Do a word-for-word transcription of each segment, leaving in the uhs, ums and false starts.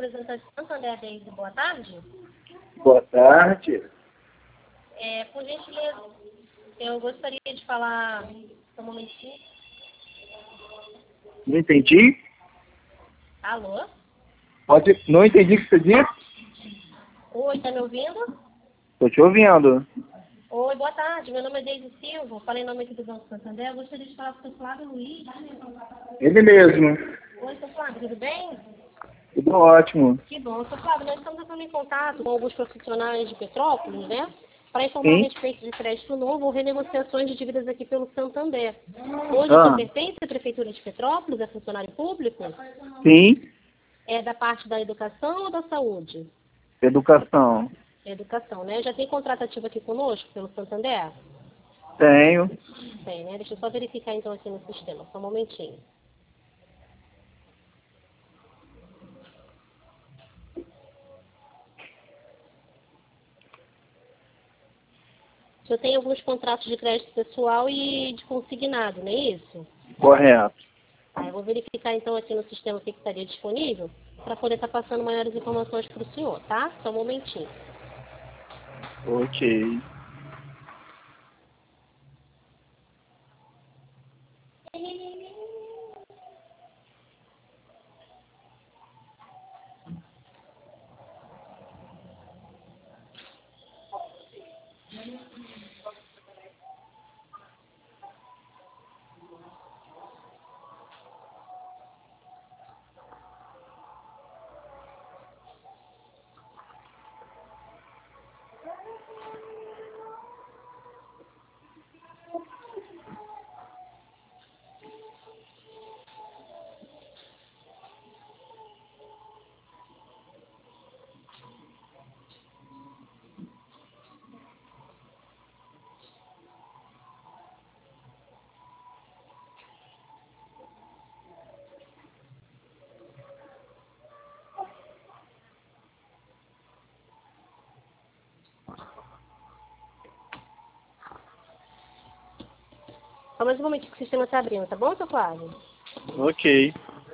representante do Santander Reis, boa tarde. Boa tarde. É, por gentileza, eu gostaria de falar um momentinho. Não entendi? Alô? Pode... Não entendi o que você disse? Oi, tá me ouvindo? Estou te ouvindo. Oi, boa tarde. Meu nome é Deise Silva. Falei em nome aqui do Banco Santander. Eu gostaria de falar com o seu Flávio Luiz. Ele mesmo. Oi, seu Flávio, tudo bem? Tudo ótimo. Que bom. Seu Flávio, nós estamos entrando em contato com alguns profissionais de Petrópolis, né? Para informar a Sim? respeito de crédito novo ou renegociações de dívidas aqui pelo Santander. Hoje o Ah, senhor pertence à Prefeitura de Petrópolis, é funcionário público? sim. É da parte da educação ou da saúde? Educação. Educação, né? Já tem contrato ativo aqui conosco pelo Santander? Tenho. Tem, né? Deixa eu só verificar então aqui no sistema, só um momentinho. O senhor tem alguns contratos de crédito pessoal e de consignado, não é isso? Correto. Ah, eu vou verificar então aqui no sistema o que que estaria disponível para poder estar passando maiores informações para o senhor, tá? Só um momentinho. Ok. Só mais um momentinho que o sistema está abrindo, tá bom, seu Flávio? Ok.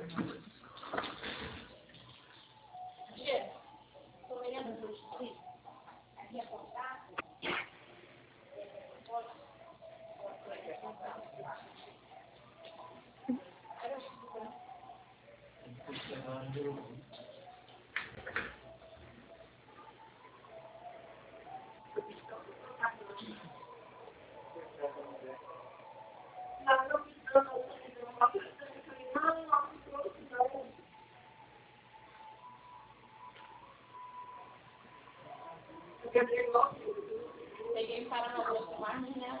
Peguei para na outra margem, né?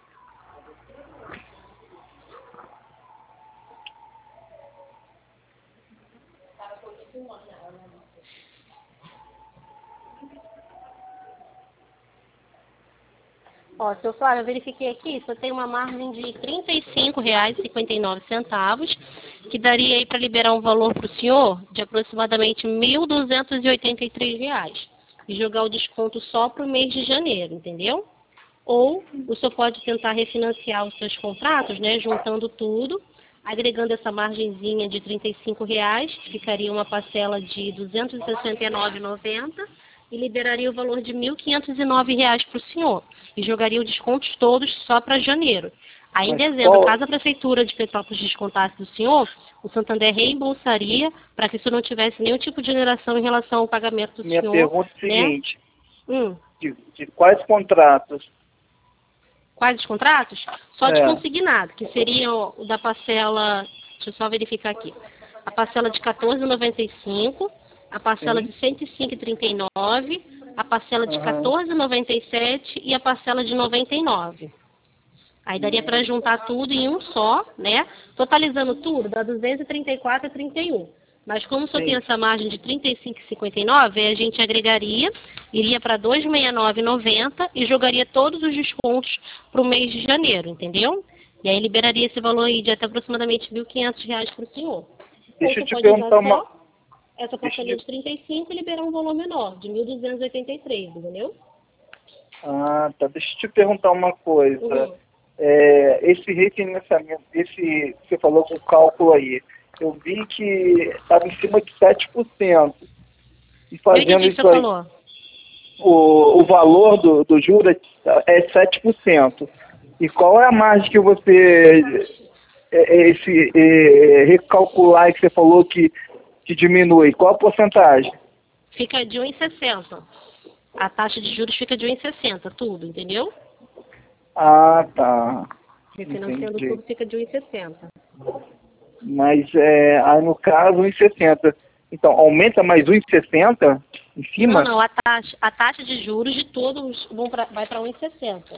Ó, seu Flávio, eu verifiquei aqui, só tem uma margem de trinta e cinco reais e cinquenta e nove centavos, que daria aí para liberar um valor para o senhor de aproximadamente mil duzentos e oitenta e três reais. E jogar o desconto só para o mês de janeiro, entendeu? Ou o senhor pode tentar refinanciar os seus contratos, né, juntando tudo, agregando essa margenzinha de trinta e cinco reais, ficaria uma parcela de duzentos e sessenta e nove reais e noventa centavos e liberaria o valor de mil quinhentos e nove reais para o senhor. E jogaria os descontos todos só para janeiro. Aí em Mas dezembro, qual... caso a Prefeitura de Petrópolis descontasse do senhor, o Santander reembolsaria para que o senhor não tivesse nenhum tipo de oneração em relação ao pagamento do Minha senhor, pergunta é a né? seguinte. Hum. De, de quais contratos? Quais os contratos? Só de É. consignado, que seria o da parcela, deixa eu só verificar aqui, a parcela de quatorze reais e noventa e cinco centavos, a parcela Sim. de cento e cinco reais e trinta e nove centavos, a parcela de Aham. quatorze reais e noventa e sete centavos e a parcela de noventa e nove centavos. Aí daria para juntar tudo em um só, né? Totalizando tudo, dá duzentos e trinta e quatro reais e trinta e um centavos. Mas como só tem Sim. essa margem de trinta e cinco reais e cinquenta e nove centavos, aí a gente agregaria, iria para duzentos e sessenta e nove reais e noventa centavos e jogaria todos os descontos para o mês de janeiro, entendeu? E aí liberaria esse valor aí de até aproximadamente mil e quinhentos reais para o senhor. Ou Deixa você eu te pode usar perguntar uma... só essa Deixa parcelinha eu de te... trinta e cinco e liberar um valor menor, de mil duzentos e oitenta e três, entendeu? Ah, tá. Deixa eu te perguntar uma coisa. Uhum. É, esse refinanciamento, esse, você falou com o cálculo aí, eu vi que estava em cima de sete por cento. E Eu entendi fazendo o que você isso aí, falou. o, o valor do, do juros é sete por cento. E qual é a margem que você é, é, esse, é, recalcular que você falou que, que diminui? Qual a porcentagem? Fica de um vírgula sessenta. A taxa de juros fica de um vírgula sessenta, tudo, entendeu? Ah, tá. Refinanciando Entendi. tudo fica de um vírgula sessenta. Mas é, aí no caso um vírgula sessenta. Então, aumenta mais um vírgula sessenta em cima? Não, não, a taxa, a taxa de juros de todos vão pra, vai para um vírgula sessenta.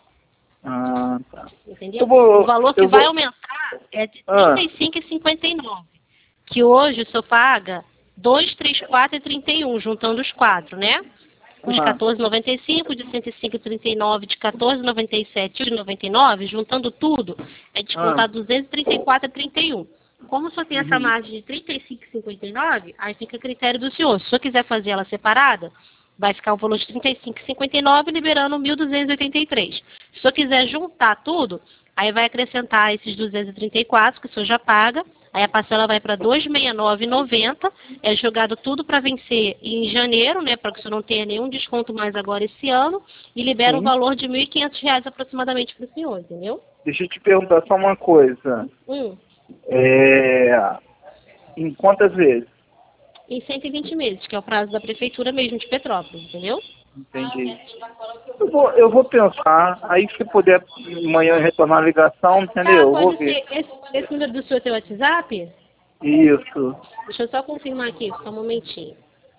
Ah, tá. Entendeu? Eu vou, O valor que eu vai vou... aumentar é de Ah, trinta e cinco vírgula cinquenta e nove. Que hoje o senhor paga dois, três, quatro e trinta e um, juntando os quatro, né? Os ah, quatorze vírgula noventa e cinco, de cento e cinco vírgula trinta e nove, de quatorze vírgula noventa e sete e de noventa e nove, juntando tudo, é ah. descontar duzentos e trinta e quatro vírgula trinta e um. Como só tem essa Uhum. margem de trinta e cinco vírgula cinquenta e nove, aí fica a critério do senhor. Se o senhor quiser fazer ela separada, vai ficar o valor de trinta e cinco vírgula cinquenta e nove, liberando mil duzentos e oitenta e três. Se o senhor quiser juntar tudo, aí vai acrescentar esses duzentos e trinta e quatro que o senhor já paga, aí a parcela vai para duzentos e sessenta e nove reais e noventa centavos, é jogado tudo para vencer em janeiro, né, para que o senhor não tenha nenhum desconto mais agora esse ano, e libera o Sim. valor de mil e quinhentos reais aproximadamente para o senhor, entendeu? Deixa eu te perguntar só uma coisa. Hum, É... Em quantas vezes? em cento e vinte meses, que é o prazo da prefeitura mesmo de Petrópolis, entendeu? Entendi. Eu vou, eu vou pensar, aí se puder amanhã retornar a ligação, Tá, entendeu? Eu vou pode ver. ser. Esse, esse número do senhor tem WhatsApp? Isso, Deixa eu só confirmar aqui, só um momentinho.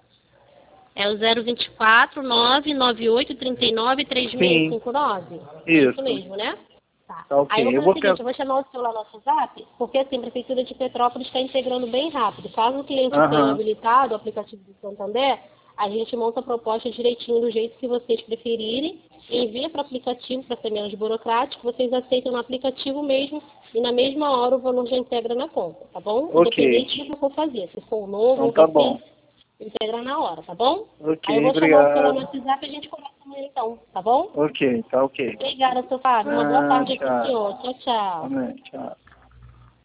É o zero vinte e quatro, nove nove oito, trinta e nove, três seis sim, cinco nove. É isso isso. mesmo, né? Tá. Tá Aí eu ok. vou Eu fazer o vou seguinte, pensar. eu vou chamar o seu lá no WhatsApp, porque assim, a Prefeitura de Petrópolis está integrando bem rápido. Caso o cliente tenha Aham. habilitado o aplicativo do Santander, a gente monta a proposta direitinho do jeito que vocês preferirem, envia para o aplicativo para ser menos burocrático, vocês aceitam no aplicativo mesmo e na mesma hora o valor já integra na conta, tá bom? Ok. Independente do que for fazer, se for novo Então ou tá bom. recente, integra na hora, tá bom? Aí eu Ok, vou chamar o seu lá no obrigado. WhatsApp e a gente conversa amanhã então, tá bom? Ok, tá ok. Obrigada, seu Fábio. Uma boa Ah, tarde para o tchau. senhor. Tchau, tchau. Amém, tchau.